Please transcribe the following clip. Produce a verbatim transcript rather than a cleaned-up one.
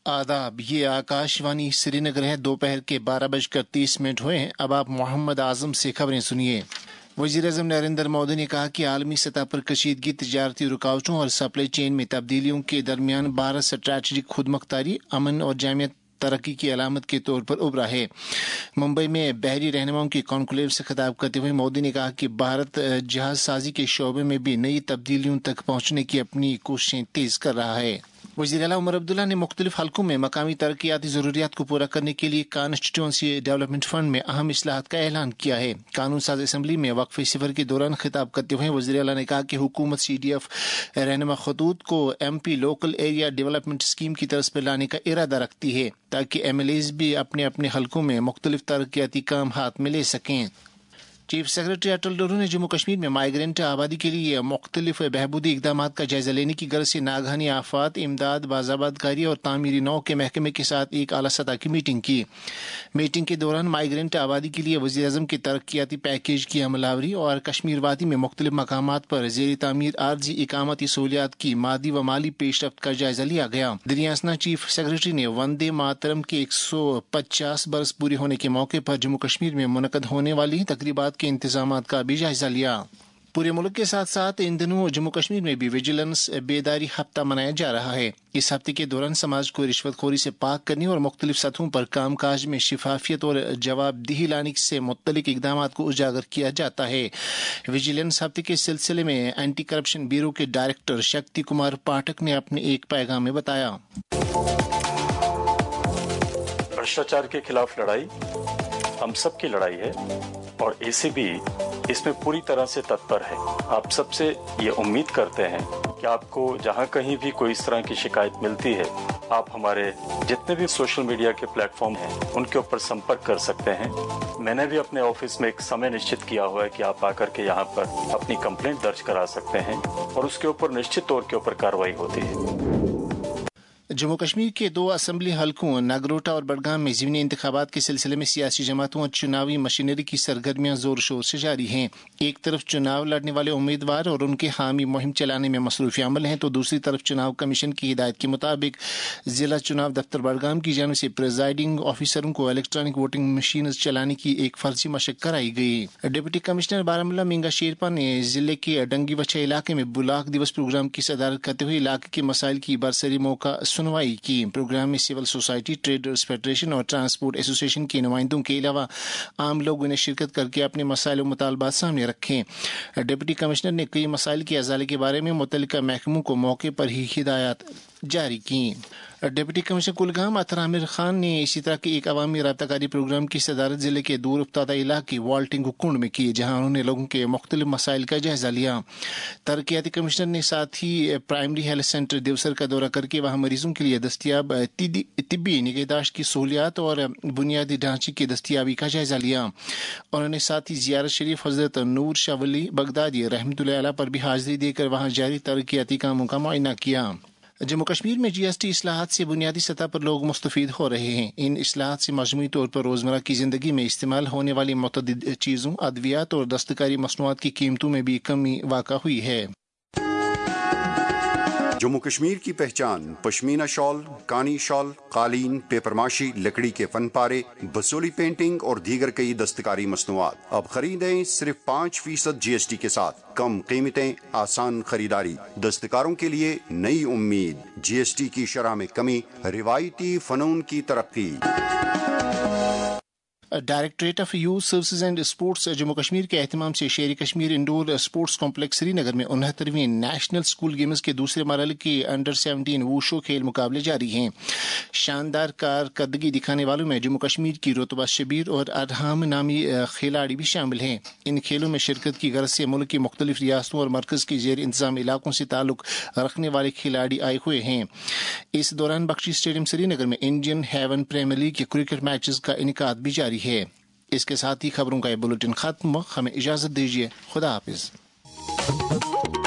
आदाब, ये आकाशवाणी श्रीनगर है। दोपहर के बारह बजकर तीस मिनट हुए हैं। अब आप मोहम्मद आजम से खबरें सुनिए। वज़ीर-ए-आज़म नरेंद्र मोदी ने कहा कि आलमी सतह पर कशीदगी, तजारती रुकावटों और सप्लाई चेन में तब्दीलियों के दरमियान भारत स्ट्रैटेजिक खुदमुख्तारी, अमन और जामिया तरक्की की अलामत के तौर पर उभरा है। मुंबई में बहरी रहनुमाओं की कॉन्क्लेव से खिताब करते हुए मोदी ने कहा कि भारत जहाज साजी के शोबे में भी नई तब्दीलियों तक पहुंचने की अपनी कोशिशें तेज कर रहा है। वज़ीर आला उमर अब्दुल्ला ने मुख्तलिफ हलकों में मकामी तरक्याती ज़रूरियात को पूरा करने के लिए कॉन्स्टिट्यूंसी डेवलपमेंट फंड में अहम इस्लाहात का ऐलान किया है। कानून साज असम्बली में वक्फे सिफर के दौरान खिताब करते हुए वज़ीर आला ने कहा कि हुकूमत सी डी एफ रहनुमा खतूत को M P local area development scheme की तरफ पर लाने का इरादा रखती है ताकि एम एल एज भी अपने अपने हलकों में मुख्तलिफ तरक्याती काम हाथ में ले सकें। चीफ सेक्रेटरी अटल डोरू ने जम्मू कश्मीर में माइग्रेंट आबादी के लिए मुख्तलिफ बहबूदी इकदाम का जायजा लेने की गर्ज से नागहानी आफात, इमदाद, बाज़ाबादकारी और तामीरी नौ के महकमे के साथ एक आला सतह की मीटिंग की। मीटिंग के दौरान माइग्रेंट आबादी के लिए वज़ीर आज़म के तरक्याती पैकेज की अमलावरी और कश्मीर वादी में मुख्तलिफ मकामात पर ज़ेर तामीर आर्जी इकामती सहूलियात की मादी व माली पेशरफ्त का जायजा लिया गया। दरियासना चीफ सेक्रेटरी ने वंदे मातरम के एक सौ पचास बरस पूरे होने के मौके पर जम्मू कश्मीर में मुनक़द होने वाली तकरीबात के इंतजामात का भी जायजा लिया। पूरे मुल्क के साथ साथ इन दिनों जम्मू कश्मीर में भी विजिलेंस बेदारी हफ्ता मनाया जा रहा है। इस हफ्ते के दौरान समाज को रिश्वतखोरी से पाक करने और मुख्तलिफ सतहों पर कामकाज में शिफाफियत और जवाबदेही लाने से मुत्तलिक इकदाम को उजागर किया जाता है। विजिलेंस हफ्ते के सिलसिले में एंटी करप्शन ब्यूरो के डायरेक्टर शक्ति कुमार पाठक ने अपने एक पैगाम में बताया, भ्रष्टाचार के खिलाफ लड़ाई हम सब की लड़ाई है और ए सी बी इसमें पूरी तरह से तत्पर है। आप सबसे ये उम्मीद करते हैं कि आपको जहां कहीं भी कोई इस तरह की शिकायत मिलती है, आप हमारे जितने भी सोशल मीडिया के प्लेटफॉर्म हैं उनके ऊपर संपर्क कर सकते हैं। मैंने भी अपने ऑफिस में एक समय निश्चित किया हुआ है कि आप आकर के यहाँ पर अपनी कंप्लेंट दर्ज करा सकते हैं और उसके ऊपर निश्चित तौर के ऊपर कार्रवाई होती है। जम्मू कश्मीर के दो असम्बली हलकों नगरोटा और बडगाम में ज़मीनी इंतखाबात के सिलसिले में सियासी जमातों और चुनावी मशीनरी की सरगर्मियां जोर शोर से जारी हैं। एक तरफ चुनाव लड़ने वाले उम्मीदवार और उनके हामी मुहिम चलाने में मसरूफ़ अमल हैं, तो दूसरी तरफ चुनाव कमीशन की हिदायत के मुताबिक जिला चुनाव दफ्तर बडगाम की जानिब से प्रिजाइडिंग ऑफिसरों को इलेक्ट्रॉनिक वोटिंग मशीन चलाने की एक फर्जी मशक कराई गई। डिप्टी कमिश्नर बारामूला मिंगा शेरपा ने जिले के डंगी वच्छा इलाके में बुलाक दिवस प्रोग्राम की सदारत करते हुए इलाके के मसाइल की बरसरी मौका सुनवाई की। प्रोग्राम में सिविल सोसाइटी, ट्रेडर्स फेडरेशन और ट्रांसपोर्ट एसोसिएशन के नुमाइंदों के अलावा आम लोगों ने शिरकत करके अपने मसाइल और मुतालबात सामने रखे। डिप्टी कमिश्नर ने कई मसाइल के अजाले के बारे में मुतल्लिका महकमों को मौके पर ही हिदायत जारी की। डिप्टी कमिश्नर कुलगाम अतर आमिर खान ने इसी तरह के एक अवामी राब्ताकारी प्रोग्राम की सदारत जिले के दूर उफ्तादा इलाके वाल्टिंग कुंड में की, जहाँ उन्होंने लोगों के मुख्तलिफ मसाइल का जायजा लिया। तरक्याती कमिश्नर ने साथ ही प्राइमरी हेल्थ सेंटर देवसर का दौरा करके वहाँ मरीजों के लिए दस्तियाब तिब्बी निगहदाश्त की सहूलियात और बुनियादी ढांचे की दस्तियाबी का जायजा लिया। उन्होंने साथ ही ज़ियारत शरीफ हज़रत नूर शाह वली बगदादी रहमतुल्लाह अलैह पर भी हाजिरी देकर वहाँ जारी तरक्याती कामों का मुआयना किया। जम्मू कश्मीर में जी एस टी इस्लाहात से बुनियादी सतह पर लोग मुस्तफीद हो रहे हैं। इन इस्लाहात से मजमूई तौर पर रोज़मर्रा की ज़िंदगी में इस्तेमाल होने वाली मुतअद्दिद चीज़ों, अद्वियात और दस्तकारी मसनूआत की कीमतों में भी कमी वाक़ा हुई है। जम्मू कश्मीर की पहचान पश्मीना शॉल, कानी शॉल, कालीन, पेपरमाशी, लकड़ी के फन पारे, बसोली पेंटिंग और दीगर कई दस्तकारी मसनूआत अब खरीदें सिर्फ पाँच फीसद जी एस टी के साथ। कम कीमतें, आसान खरीदारी, दस्तकारों के लिए नई उम्मीद, जी एस टी की शरह में कमी, रिवायती फनून की तरक्की। Directorate of youth services and sports Jammu Kashmir के एहतमाम से Sher Kashmir indoor sports complex Srinagar में उनहत्तरवीं नेशनल स्कूल गेम्स के दूसरे मरहले के अंडर सेवनटीन वूशो खेल मुकाबले जारी हैं। शानदार कारकर्दगी दिखाने वालों में जम्मू कश्मीर की रुतबा शबीर और अरहाम नामी खिलाड़ी भी शामिल हैं। इन खेलों में शिरकत की गर्ज से मुल्क की मुख्तलिफ रियासतों और मरकज़ के जेर इंतजाम इलाकों से ताल्लुक रखने वाले खिलाड़ी आए हुए हैं। इस दौरान बख्शी स्टेडियम श्रीनगर में इंडियन हेवन प्रीमियर लीग के क्रिकेट मैचेस का इनेकाद भी जारी है। इसके साथ ही खबरों का ये बुलेटिन खत्म। हमें इजाजत दीजिए। खुदा हाफिज।